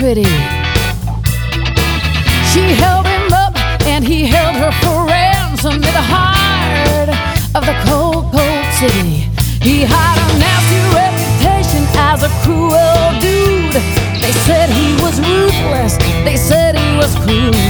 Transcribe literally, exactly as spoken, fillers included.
pity. She held him up and he held her for ransom in the heart of the cold, cold city. He had a nasty reputation as a cruel dude. They said he was ruthless, they said he was cruel.